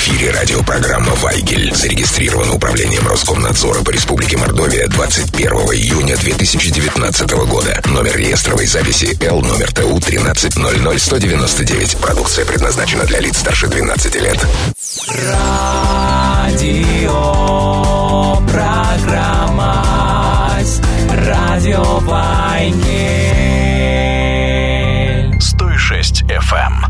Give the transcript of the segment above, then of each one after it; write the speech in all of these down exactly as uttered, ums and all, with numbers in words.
эфире радиопрограмма «Вайгель». Зарегистрирована управлением Роскомнадзора по Республике Мордовия двадцать первого июня две тысячи девятнадцатого года. Номер реестровой записи Л номер Т У тринадцать ноль ноль сто девяносто девять. Продукция предназначена для лиц старше двенадцати лет. Радио программа Радио Вайгель сто шесть эф эм.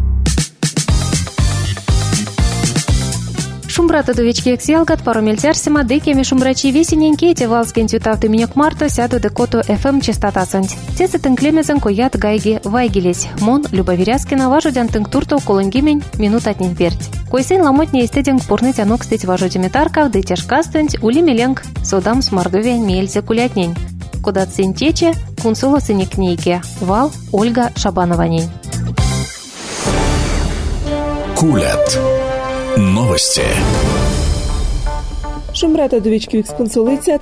Шумбрата довички ексиалгат пару мельтярсима декеми шумбрачи весененьки те валскин тютавты минек марто сяду декоту эф эм частота сонть. Тесетен клемезен коят гайги вайгелись. Мон Любовиряскина важудян тынктурто колонгимень минут отнень перть. Койсен ламотне истеден пурны тянок стыть важудиметаркав да тяжкастынть ули меленг содам с мордовия мельзе кулятнень. Куда центече кунсула сыник нейке. Вал Ольга Шабанованень. Кулят. Новости. Шумрата довички эксконсулитет.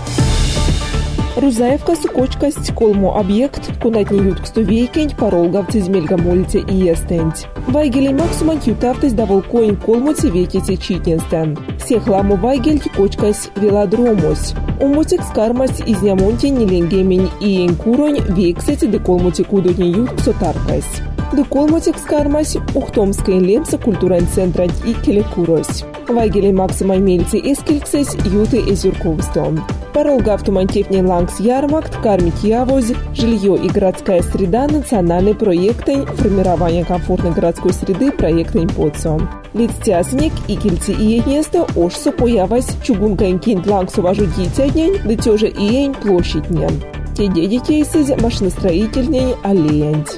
Рузаевка сукочкасть колмо объект, кунатни ютксту вейкень, паролгавцы змельга молите и естенть. Вайгелей максуман тютавтесь давол коин колмоти веките читнестен. Всех ламу вайгель кочкась велодромось. Умотик скармась из нямонти неленгемень и энкуронь вексети де колмоти кудотни ютксу таркась. Де колмотик скармась ухтомской лемса культурен центра и келекурось. Вайгелей максимай мельти эскельксесь юты эзюрковстом. Паролгавту мантепней лангс ярмакт, кармить явоз, жилье и городская среда, национальный проектень, формирование комфортной городской среды, проектень подсом. Лицтясник и кельти и еднесто ошсо появась чугункайн кинт лангсу важу дитяднень, да тёже иень площаднен. Те дедитейсыз машиностроительнень аллеянть.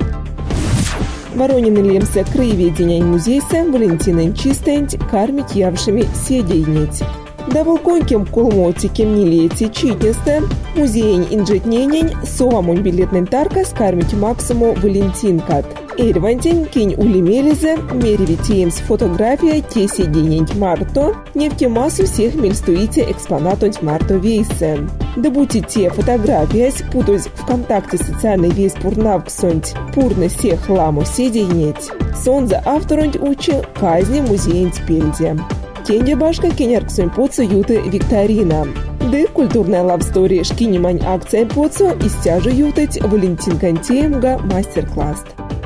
Воронины лемсе краеведения музейсе Валентинен чистенть кармить явшими седейнить. Давол коньким колмоти кемнилети читнесте, музейень инжетненень, совамон билетнен тарка скармить максиму Валентинкат. Эрвантень кинь улимелизе, меревитеемс фотография те седейнень марто, нефтемассу всех мельстуите экспонатонь марто вейсен. Да будьте те фотография, спутать ВКонтакте социальный весь пурнавксонть, пурны всех ламу седейнеть. Сонза авторонть учи казни музеень спельде. Кенде башка кенерксуем поцу юты викторина. Ды культурная лавстори шкинимань акция поцу и стяжу ютать Валентин Кантеемга мастер-класс.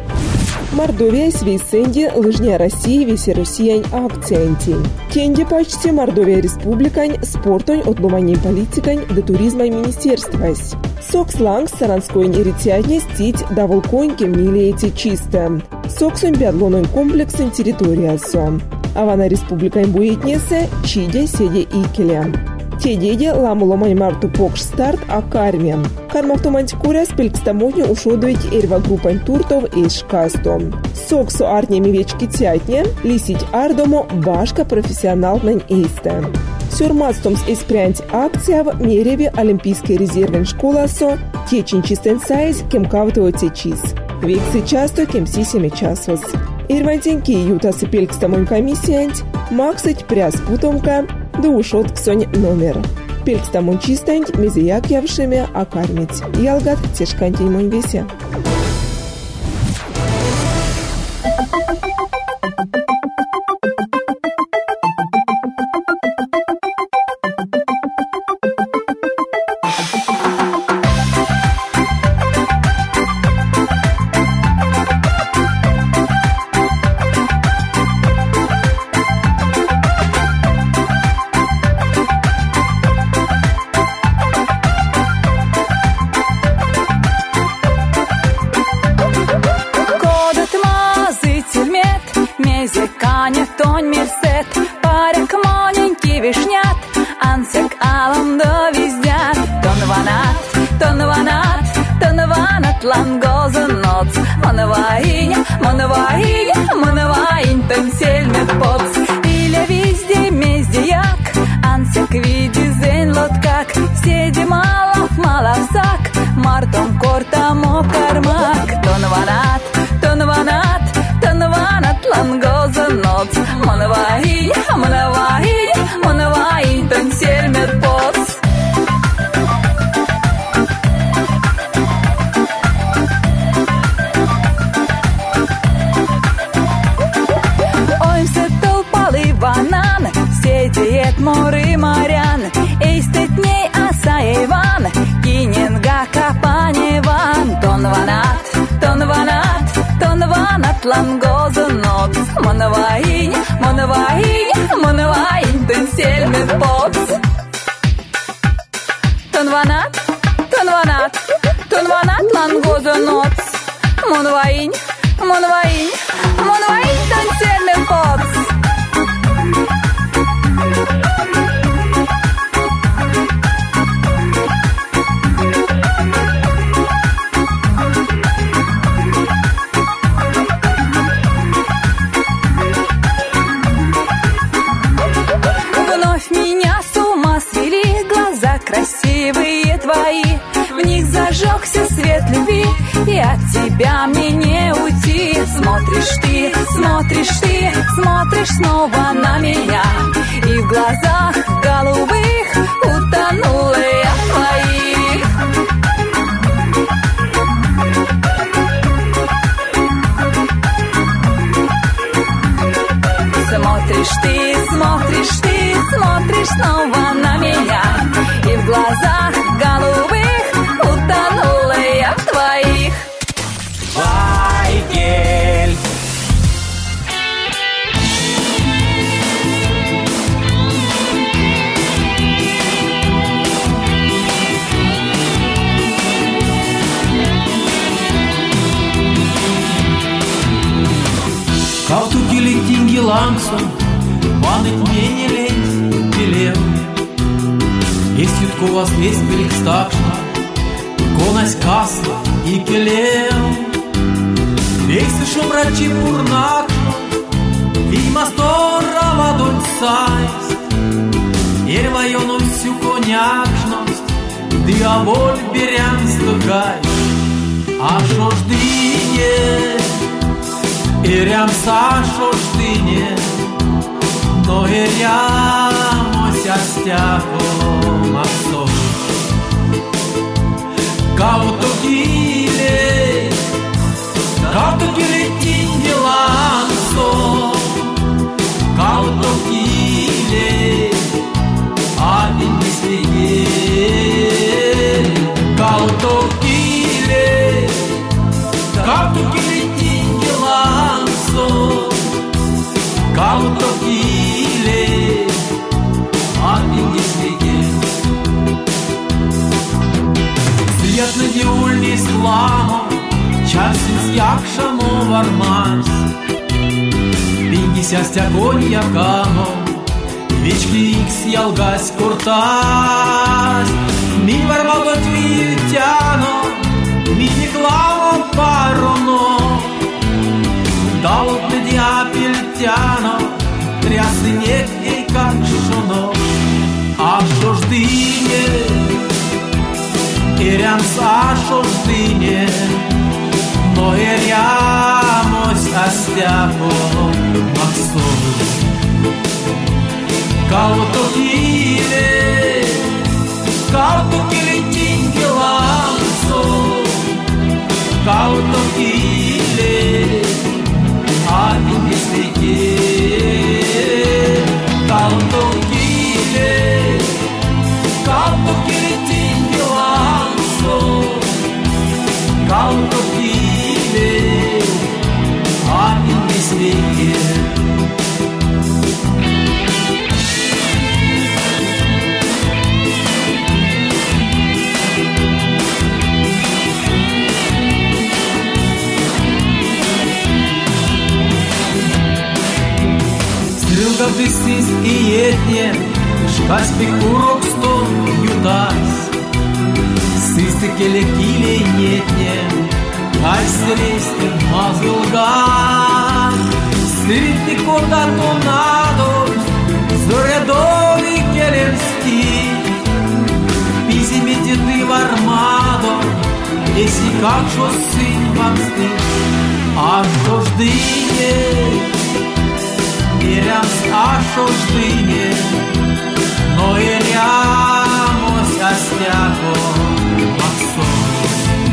Мордовия свейсенди лыжня России весе Россиянь акциянтень. Кенде почти Мордовия республикань спортонь отломаней политикань до туризма и министерствась. Соксланг саранской неритятне стить давол коньки милеете чисто. Соксунь биатлонный комплексен территория сон. Авана республикань буетнесе чиде седе икеля. Те деде ламуломань марту покш старт а кармен. Кармавтомантикуря спелькстамоню ушодовить эрва группань туртов и шкастом. Соксу артнями вечки тятне, лисить ардому башка профессионал нань эйсте. Сюрмастомс эспрянть акция в мереве олимпийской резервен школа со течень чистен сайз кем кавтово течис. Вексы часто кем сисеми часос. Ирвантеньки юта сыпелькстамонь комиссиянть, максать пряс путомка, да ушот ксонь номер. Пелькстамон чистэнть, мезияк явшими окармить. Ялгат тешкантень монь весе. Mori Marian, eistetnei asaivan, kinenga kapanevan, ton vanat, ton vanat, ton vanat langozunot, monavain, monavain, monavain, ten selmet pots. Ton vanat, ton vanat, ton vanat langozunot, monavain, monavain, monavain, ten selmet pots. Красивые твои, в них зажегся свет любви, и от тебя мне не уйти. Смотришь ты, смотришь ты, смотришь снова на меня, и в глазах голубых утонула я в твоих. Смотришь ты, смотришь ты, смотришь снова на меня, и в глазах голубых утонула я в твоих. Вайгель. Kaltu kilitingi lankso, manit mėneliais pilėjau. Esit kovas nespėlik stakšna, konas kasla įkelėjau. Veiksi šumrači purnakšno, vymas tora vadon saist. Ir vajonum siuko nekšnost, diavol biriams tukai. Aš oždynė, ir jam sašo štinė, no ir jamosia steko maksos. Kautu giliai, kautu giliai tingi lankso, kautu giliai apimtis lygiai. Kautu giliai, kautu giliai tingi lankso, kautu giliai apimtis lygiai. Свет на діульні сламо, часів якшамо вармась. Пінкися стягонь якамо, вічки ікс ялгась куртась. Мій вармало твію тяно, мій кламо пароно. Далот не діапіль тяно, тряси нек і какшоно. А що ж діє? Irem sašo štinė, no ir jamos asteko maksos. Kautu giliai, kautu giliai tingi lankso, kautu giliai apimtis lygiai. Kautu giliai, kautu giliai tingi lankso, kautu giliai apimtis lygiai. Strilga visis į jėtnė, škas pikurok ston jutas. Sistikėlė kyliai nėtnė, kaiserėsti mazilgan. Sritiko da tornados, zoredovi keliamsti. Pizimėti tai varmado, esi kakšos simvamsti. Aš doždynė, Irem sašo štinė, no ir jamos asteko maksos.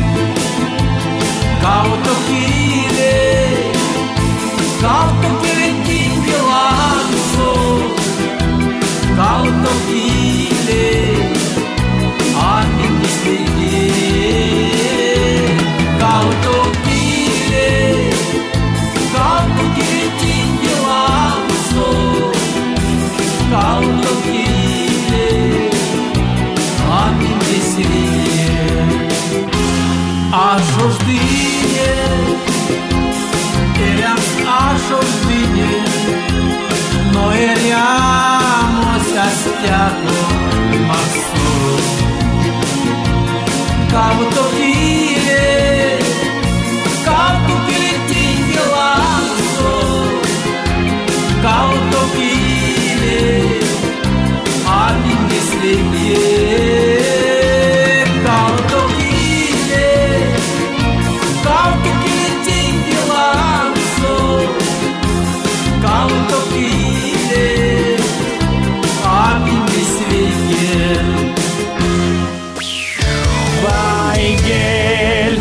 Kautu giliai, kautu giliai tingi lankso, kautu teatro marzo Cabo tokire Cabo kilitingi lazo Cabo tokire Amin deslekie Cabo tokire Cabo kilitingi lazo Cabo tokire Amin deslekie Вайгель.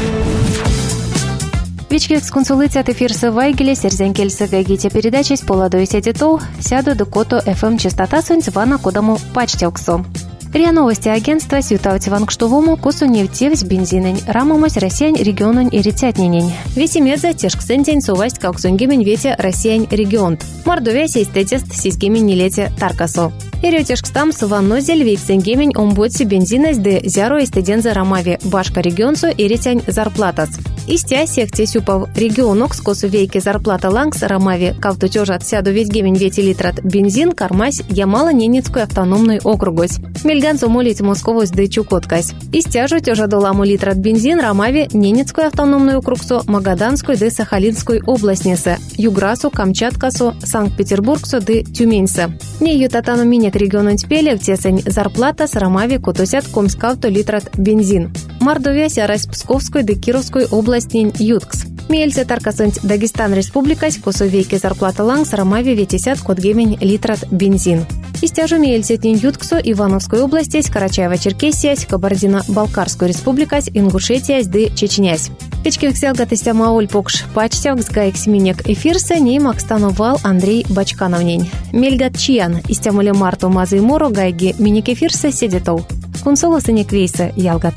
Вички эксконсулыцят эфирсы Вайгеле, серзенкельсы гагите передачи с поладой сетитол, сяду до кото эф эм частота сунцвана кодаму пачтелксо. РИА Новости агентства сютавти вангштовому косу нефтевсь бензинень, рамомось россиян регионун и рецятненень. Весимеза тешксентень сувасть кауксунгимен вете россиян регион. Мордовия сейстетест сискимен нелете таркасо. Ириотешкстам суваннозель вейксенгимен омбудси бензинась де зяро истеденза рамави башка регионсу и ретянь зарплатас. Истя секте сюпав регионок скосу вейки зарплата лангс рамави кавтутежат сяду ведьгимен вети литрат бензин кармась ямала Ненецкую автономную округось. Мельганцу молить Московось да Чукоткась. Истяжу тежа доламу литрат бензин рамави Ненецкую автономную округсу Магаданскую да Сахалинской областнисе, Юграсу, Камчаткасу, Санкт-Петербургсу да Тюменьсе. Не ютатану минек региону тпеле, где сень зарплата с рамави кутусят комскавто литрат бензин. Мордовия сярась Псковской да Кировской областнень Юткс. Мельце таркасынть Дагестан республикась косу вейки зарплата ланг с рамави ветисят кодгемень литрат бензин. Истяжу мельцетнень Ютксу Ивановской области, Карачаево-Черкесиясь, Кабардино-Балкарской республикась, Ингушетиясь да Чечнясь. Печкевксел гатыстя маоль покш пачтявкс гайкс минек эфирса нейм акстановал Андрей Бачкановнень. Мельгат чиян истямуле марту мазы моро гайги минек эфирса седетол. Кунсоло сынек вейса ялгат.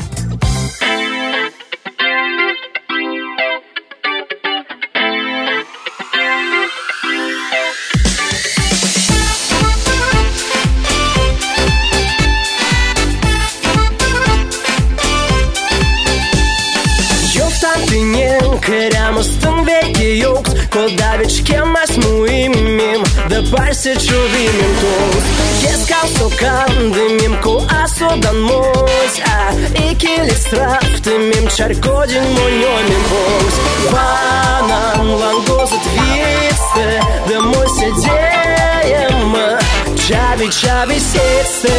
Keremustun veki yoks Kodavich kemas muimim Da parse chuvimim tos Keskal sokandimim Ko asodan mos A ikili straftimim Charkodin monjomim bos Vanan langozut viste Da moj sedejem Čavi čavi setse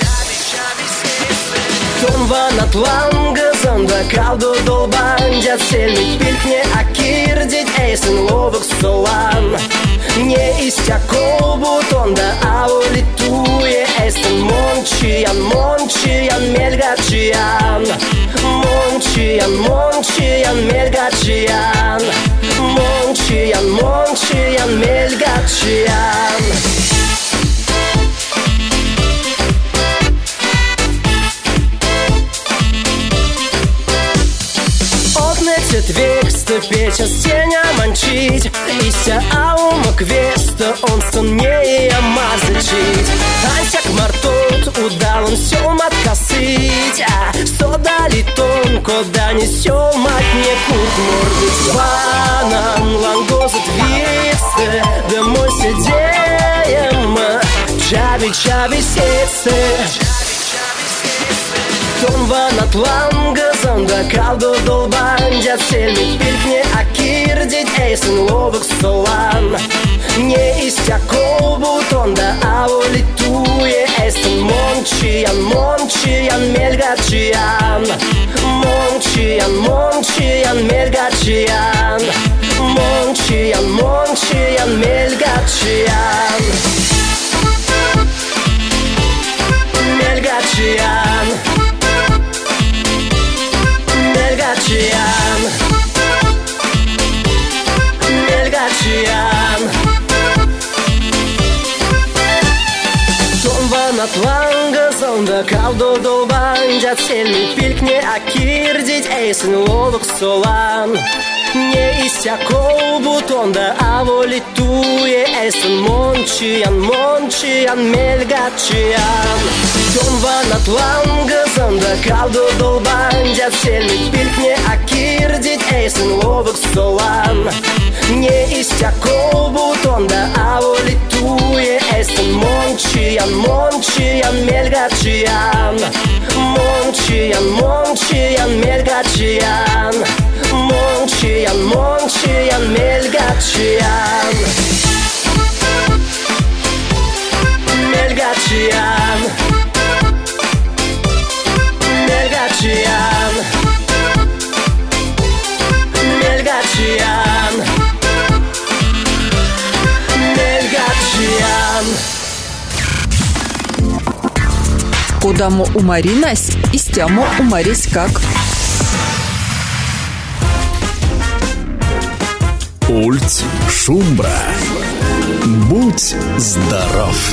Tom vanat langazan Da kaldo dolbanjat Selnik pilkne akirdit Eisen lovak solan Не истякол бутон Да аулитуе Eisen monchian Monchian melgachian Monchian Monchian melgachian Monchian Monchian melgachian Векста печа стеня манчить Ися аума квеста Он станнее мазачить Ансяк мартот удалон сём откосыть А сто дали тон Кода не сём от не кут мордыть Ванан лангозут векста Да мой сидеем Чави чави сетсе Том ванат лангазан Да калдо долбанджат Сельник пилкне акирдить Эйсен ловок солан Не истякол бутон Да аулитуе Эйсен мончиян Мончиян мельгачиян Мончиян Мончиян мельгачиян Мончиян Мончиян мельгачиян Мельгачиян Melgachian Melgachian Tom vanat langazan Da kaldo dolbanjat Selnik pilkne akirdit Eisen lovak solan Не истякол бутон Да аулитуе Eisen monchian Monchian melgachian Tom vanat langazan Da kaldo dolbanjat Selnik pilkne akirdit Eisen lovak solan Не истякол бутон Да аулитуе Eisen monchian Мончиян, мончиян, мельгачиян. Мончиян, мончиян, мельгачиян. Мончиян, мончиян, мельгачиян. Мельгачиян. Мельгачиян. Мельгачиян. Мельгачиян. Кодамо умаринась, истямо умарись как. Ульт Шумбра. Будь здоров.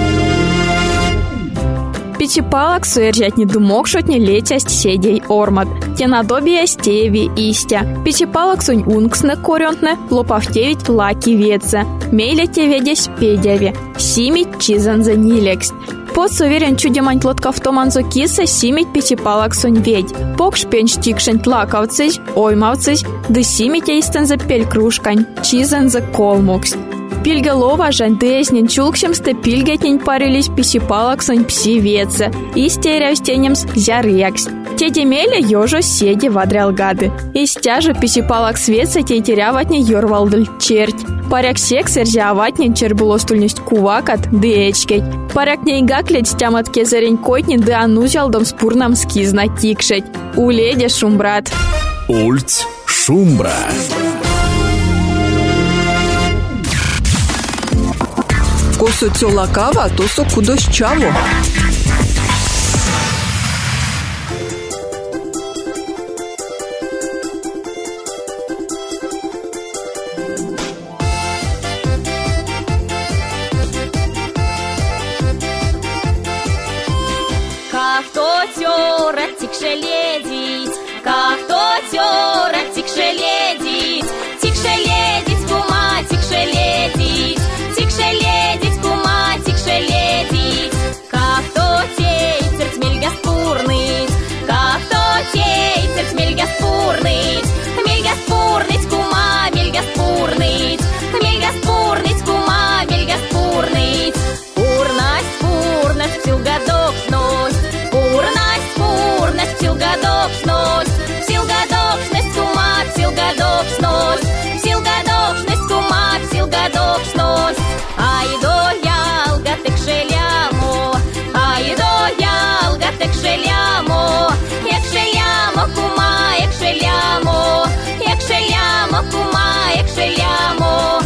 Пичипалак суержать не думок, шот не летясть седей ормат. Те надобия стеви истя. Пичипалак сунь унксне корентне, лопавтевить лаки веца. Мейля те ведясь педяви. Симить чизан за нилекс. Под суверен чудемань лоткавтоманзо киса симить пичипалак сунь ведь. Пок шпенч тикшент лаковцись, оймавцись, да симить эйстен за пель кружкань, чизан за колмукс. Пильгалова жань деснен чулкшемсте пильгетнень парились писипалак сонь пси веца, и стереостенемс зярекс. Те демеля ёжо седи вадрял гады. И стяжа писипалак свеца те теряватне ёрвалдаль черть. Паряк секс эрзяватнен чербулостульность кувакат дечкеть. Паряк нейгаклеть стямат кезарень котнен да анузялдом спурнам скизна тикшеть. Уледе шумбрат. Ульт Шумбра. Косо цёлакава, тосо кудощаво. Как то тёра тикше ледить, как то тёра тикше ледить, тикше ледить, кума, тикше ледить, тикше ледить, кума, тикше ледить. Как то тейцер тмельга спурныть, как то тейцер тмельга спурныть, мельга спурныть, кума, мельга спурныть, мельга спурныть, кума, мельга спурныть. Пурность, пурность, псилгадокшность, пурность, пурность, псилгадокшность, псилгадокшность, кума, псилгадокшность, псилгадокшность, кума, псилгадокшность. Ай до ялга тек шелямо, ай до ялга тек шелямо, як шелямо, кума, як шелямо, як шелямо, кума, як шелямо.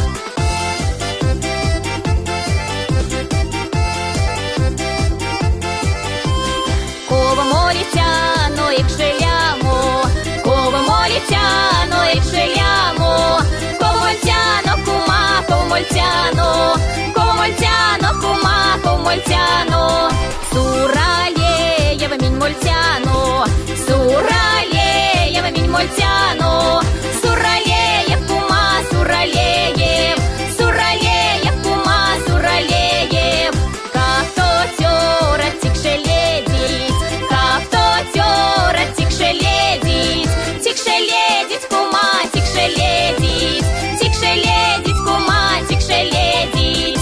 Кова морітяно, як шелямо, кова морітяно, як шелямо, комольтяно, кума, комольтяно, комольтяно, кума, комольтяно. Суралеєва мінь мольтяно, суралеєва мінь мольтяно, суралеєв, кума, суралеєв, суралеєв, кума, суралеєв. Как то тёра тикше ледить, как то тёра тикше ледить, тикше ледить, кума, тикше ледить, тикше ледить, кума, тикше ледить.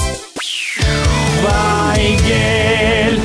Вайгель.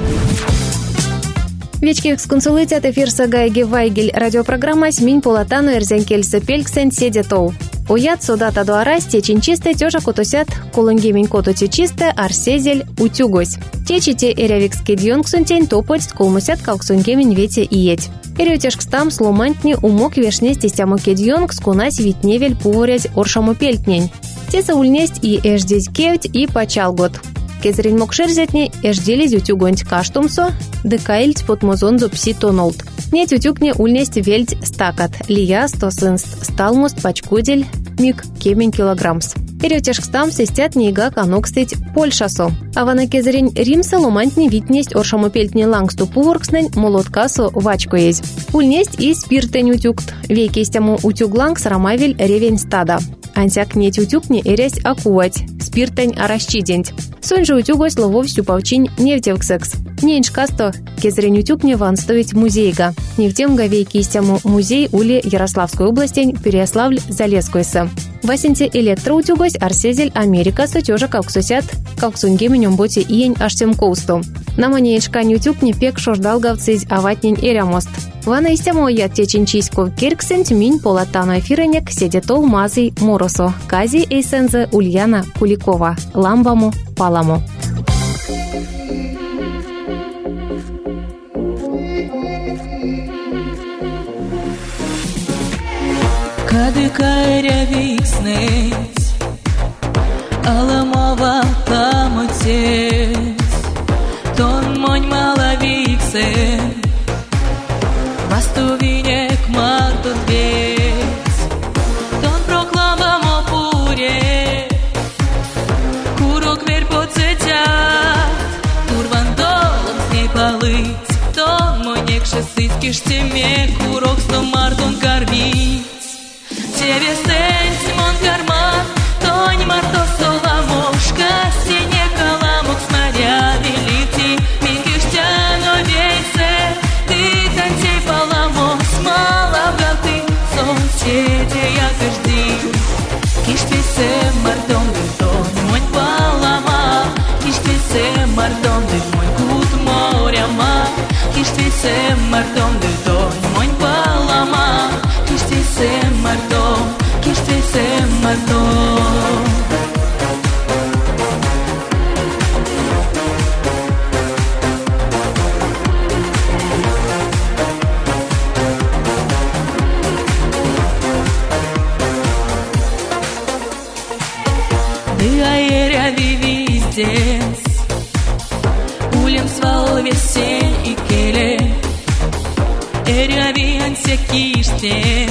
Вечки эксконсулитят эфирса Гайги Вайгель радиопрограмма Сминь Пулатану Эрзенкельса Пельксен Седетоу. Уят судата дуарас течень чисте тёжа кутусят кулынги минь коту течисте арсезель утюгось. Течите эрявикский дьонксунтень топольст кулмусят калксунге минь вете иеть. Эрютешкстам сломантни умок вешне стестямуке дьонкс кунась витневель пуворять оршаму пельтнень. Теса ульнесть и эждесь кевть и пачалгот. Кезрень мокшерзетни эжделись утюгонть каштумсо, декаильть потмозонзо пси тонолт. Нет утюгне ульнесть вельть стакат, лия стосынст, сталмуст пачкудель, миг кемень килограммс. Эрютешкстам сестят нейга канокстыть Польшасо. А вана кезрень римса ломантни витнесть оршаму пельтни лангсту пуворкснень молоткасо вачко есть. Ульнесть и спиртень утюгт, вейкестяму утюг лангс рамавель ревень стада. Ансяк неть утюгни эрясь акувать, спиртень аращиденть. Сонь же утюгось ловов сюпавчинь нефтевксекс. Неньшкасто кезрень утюгне ванстовить музейга. Нефтемга вейкистяму музей ули Ярославской области Переяславль-Залесскойса. Васенте электроутюгось арсезель Америка сотёжа кауксусят, кауксунге менём боте иень аштем коусту. На манеечкань утюг не пек шождалгавцизь аватнень эрямост. Вана истямо я теченчийско кирксент минь полатано эфиренек седетол мазый моросо, кази эйсензе Ульяна Куликова, ламбаму паламу. Кадыкайря викснеть, аламова тамотеть, тон монь мала виксен, вастувинек мартут вец, тон проклама мопуре, курок вер поцетят, турвандолом с ней полыть, тон монек шестыцкий штеме, курок сто мартон кормить. Тебе стенс мон карман, тонь марто соломошка, сине каламок смаря велити, мингиштяно вейсе, ты танцей паламос, мала ты, соседи я каждый. Киштвисе мартон дыртон, монь палама, киштвисе мартон дыр, монь кут моряма, киштвисе мартон дыртон, монь палама, киштвисе мартон, киштвисе мартон. Дыаеря вивиздец, улем свал весень и келе, эря вианся киштец,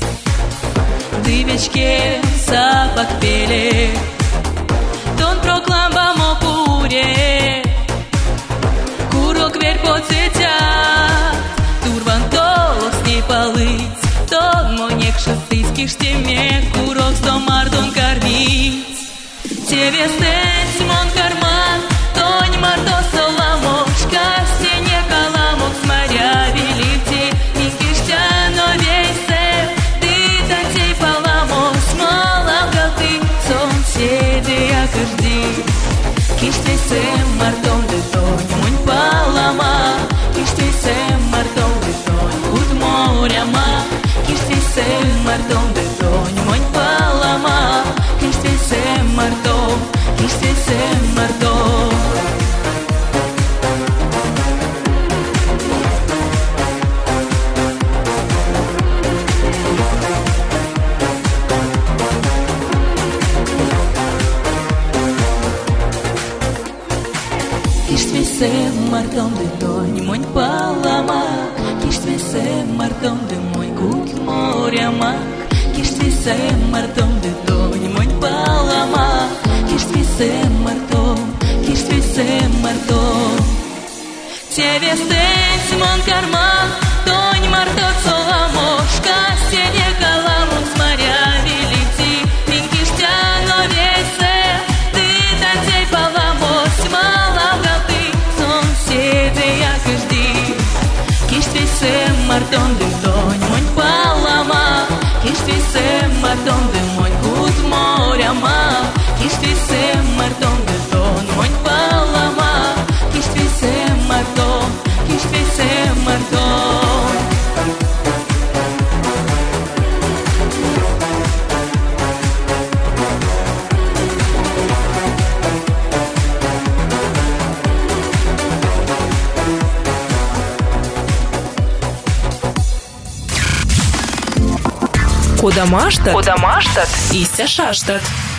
дывечке запах пеле, тон прокламба мокуре, курок вер поцетя, турван толос не полыть, тон монек шестыцкий штеме, курок сто мартон кормить. Тебе стенс мон карман, тонь марто соломошка, стене каламок с моря велити, мингиштяно вейсе, ты танцей паламос, мала ты, соседи я каждый. Киштвисе мартон де тонь, монь палама, киштвисе мартон де тонь, кут моряма, киштвисе мартон де тонь, монь палама, киштвисе мартон, киштвисе мартон. Киштвисе мартон де тонь, монь палама, киштвисе мартон де монь кут моряма, киштвисе мартон де тонь, монь палама, киштвисе мартон, киштвисе мартон. Тебе стенс мон карман, тонь марто соломошка, сене каламун с моря велити, мингиштяно вейсе, ты танцей паламос, мала ты, соседи я каждый. Киштвисе мартон де тонь, монь палама, киштвисе мартон де монь кут моряма, киштвисе мартон де тонь, монь палама, киштвисе мартон, киштвисе мартон. Кодамаштат, Кодамаштат, Ися шаштат.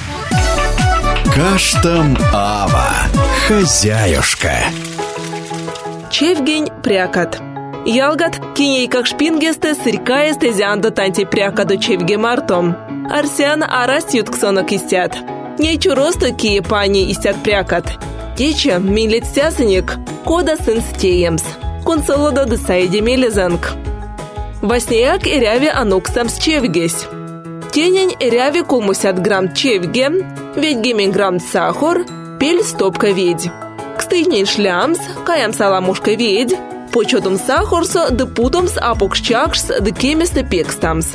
Каштам Ава, хозяюшка. Чевгень прякат. Ялгат киней как шпингесте сырькаесте зянда танти прякаду чевге мартом. Арсян арас ютксонок истят. Нечу росту кие пани истят прякат. Тече милет стясаник, кода сын стеемс. Консолода десайди мелезанг. Васнеяк эряви ануксам с чевгесь. Тенень эряви кулмусят грамм чевге, ведь гемень грамм сахар, пель стопка ведь. Кстыйнень шлямс, каям саламушка ведь, почетом сахарса, да путомс апокшчакшс, да кеместе пекстамс.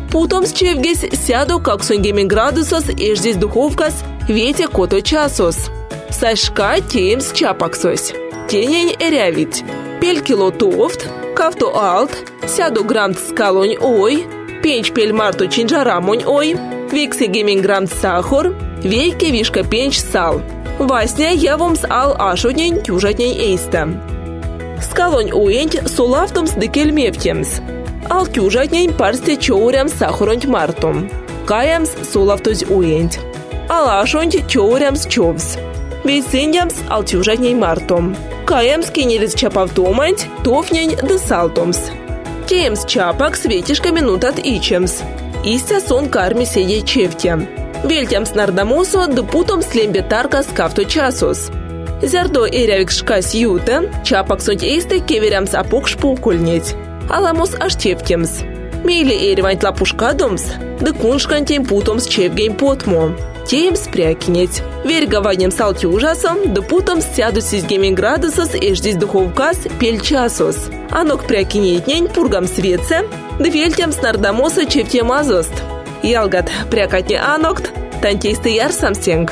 Потом с чевгесь сяду как сунгеми градусос и здесь духовкас вете кото часос. Сашка тем с чапаксось. Тенень эрявить. Пель кило тофт, кавто алт, сяду грамм скалонь ой, пенч пель марту чинжарамонь ой, викси гемин грамм сахар, вейке вишка пенч сал. Васня я вам с ал ашутнень тюжатнень эйста. Скалонь уэнть сулавтом с декельмевтемс. Ал тюжатнень парсте чоурям сахаронть мартум. Каямс сулавтоз уэнть. Ал ашонть чоурямс човс. Вейсендямс ал тюжатнень мартум. Каямс кинелис чапавтоманть, тофнень да салтомс. Кеемс чапак светишка минутат ичемс. Истя сон карми седей чевтя. Вельтямс нардамосо да путом слембе тарка скафто часос. Зярдо эрявик шкас юта, чапак сонть эйсте кеверямс апок шпукульнеть. Аламос аж чевтемс. Мейле эреванть лапушкадомс, да куншкантем путомс чевгейм потмо. Теем спрякинеть. Верга ванем салти ужасом, да путом сяду сизгеми градусос и ждись духовкас пель часос. Анок прякинетнень пургам светце, да вельтям с нардамоса чевтем азост. Ялгат прякатне анокт, тантейсты яр самсенг.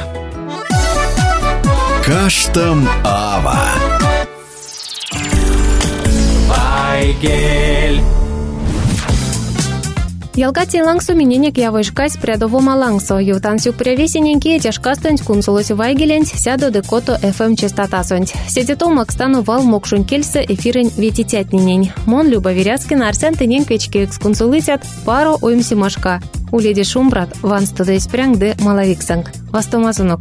Каштам Ава. Вайгель. Ялгати лангсу миненек явышкась прядовома лангсо, ювтансю превесененьки тяжкастонь кунсулось вайгелень сяду декото эф эм частотасонь. Сидето макстану вал мокшун кельсе эфирень ветитятнинень. Мон Люба Веряскина Арсен тынень квечки экскунсулысят пару уимси машка. Уледи шумбрат ван студа испрянг де малавиксанг. Вастомазунок.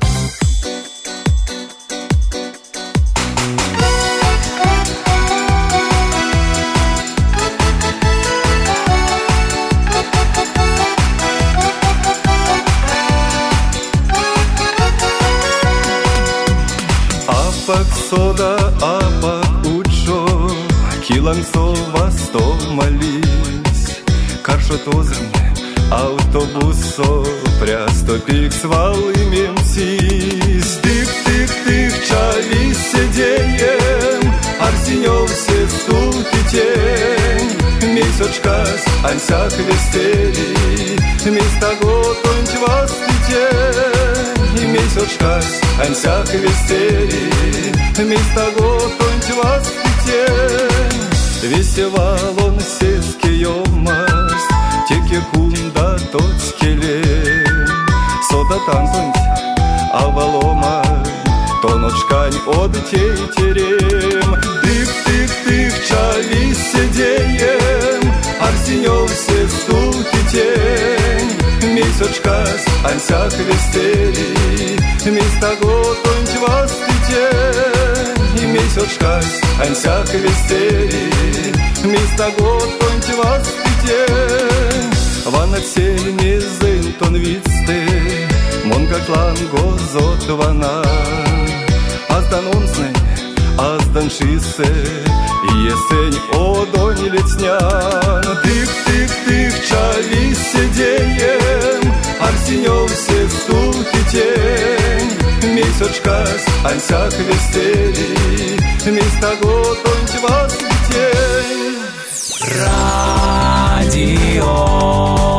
Апак сода, апак учо, килансо восто молись. Каршо тозрне, автобусо, прястопик с валымем сис. Тых-тых-тых, чави сидеем, Арсенёв все ступитень. Месячкас, ансяк вестери, места готонь вас питень. Месячкас, ансяк вестери, места готонь вас питень. Весевал он сескиёмас, теке кунда тот скелен. Сода танцунь, авалома, тоночкань од тейтерем. Тых-тых-тых, чави сидеем, Арсенёв все ступитень. Месячкас, ансяк вестери, места готонь вас питень. Месячкас, ансяк вестери, места готонь вас питень. Ван отсельни зынтон вицте, монга клан гозот вана. Аздан онзнень, аздан шиссе, есень одонь летнян. Тых-тых-тых, чави сидеем, Арсенёв все ступитень. Месячкас, ансяк вестери, места готонь вас питень. Радио